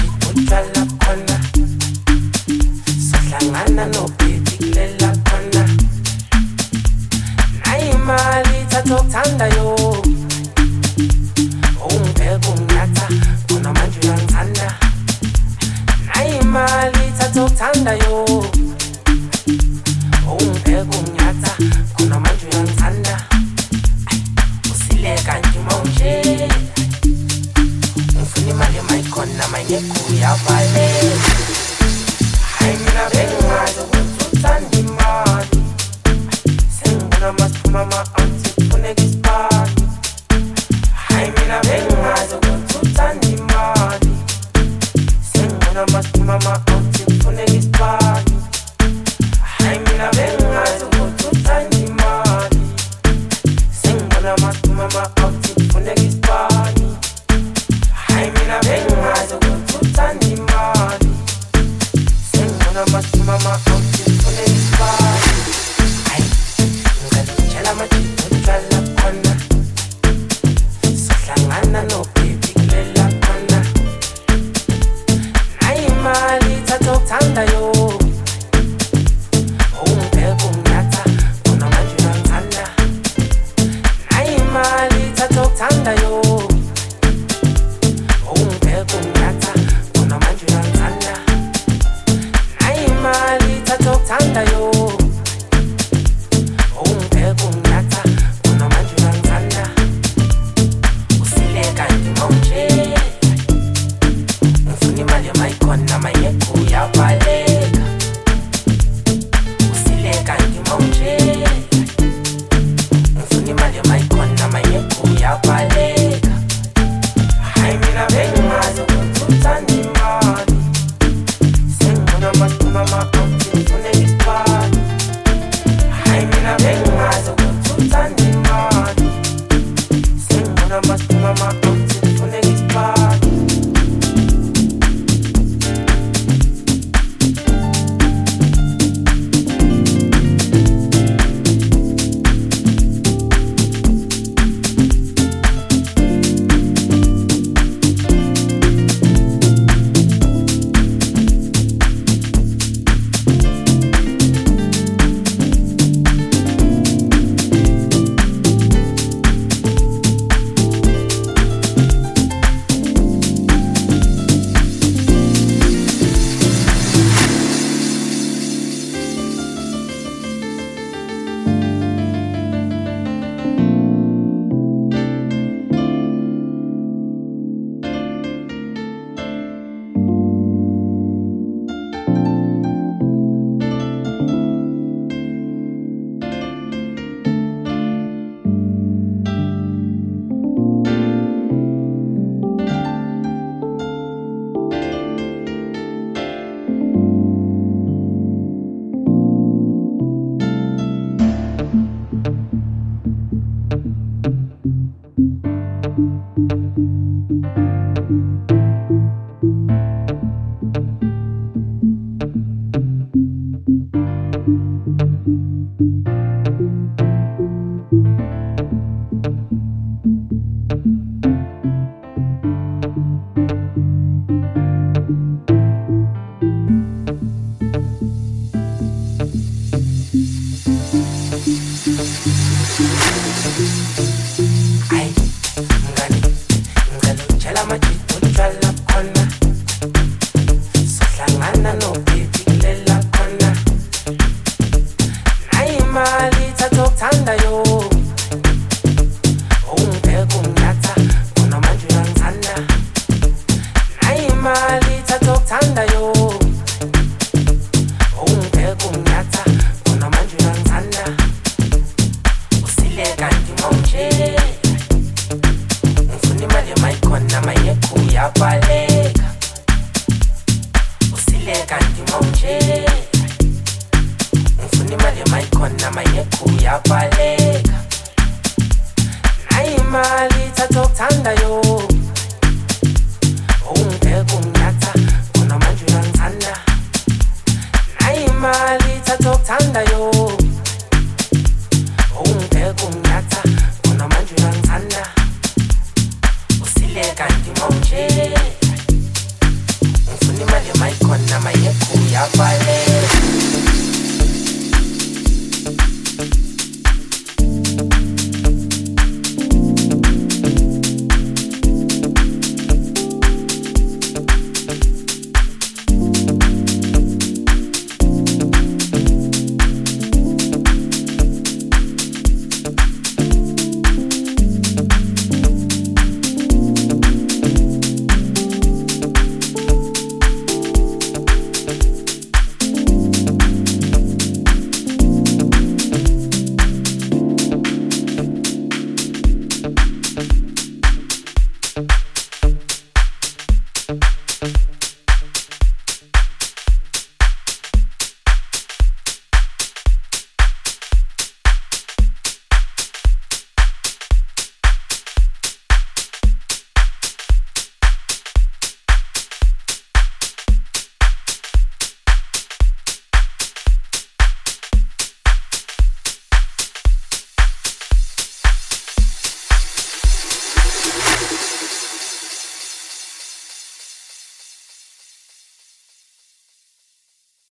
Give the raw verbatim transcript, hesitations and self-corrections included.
utshwala khona sohlangana nobhebi kulela khona nayi imali thatha okuthandayo ungibheka unginyatha khona manje uyangithanda nayi imali thatha okuthandayo ungibheka unginyatha khona manje uyangithanda usileka nje mawunje ngifuna imali emayikhona mayingekho uyabaleka hayi mina bengazi ukuthi uthanda imali sengibona masiphuma ama-anti kufuneka isipani hayi mina bengazi ukuthi uthanda imali sengibona masiphuma ama-anti kufuneka isipani hayi mina bengazi ukuthi uthanda imali sengibona masiphuma ama-anti kufuneka isipani hayi mina bengazi ukuthi uthanda imali sengibona masiphuma ama-anti kufuneka isipani hayi ngizalitshela amajita utshwala khona sohlangana nobhebi kulela khona nayi imali thatha okuthandayo ungibheka unginyatha khona manje uyangithanda nayi imali thatha okuthandayo ungibheka unginyatha khona manje uyangithanda nayi imali thatha okuthandayo ungibheka unginyatha khona manje uyangithanda usileka nje mawunje ngifuna imali emayikhona mayingekho uyabaleka usileka nje mawunje ngifuna imali emayikhona mayingekho uyabaleka hayi mina bengazi ukuthi uthanda imali sengibona masiphuma ama-anti kufuneka isipani hayi mina bengazi ukuthi uthanda imali sengibona masiphuma ama-anti kufuneka isipani hayi mngani ngizalitshela amajita utshwala khona sohlangana nobhebi kulela khona nayi imali thatha okuthandayo ungibheka unginyatha khona manje uyangithanda nayi imali thatha okuthandayo ungibheka unginyatha khona manje uyangithanda usileka nje mawunje ngifuna imali emayikhona mayingekho uyabaleka usileka nje maikona mayeku ya pale.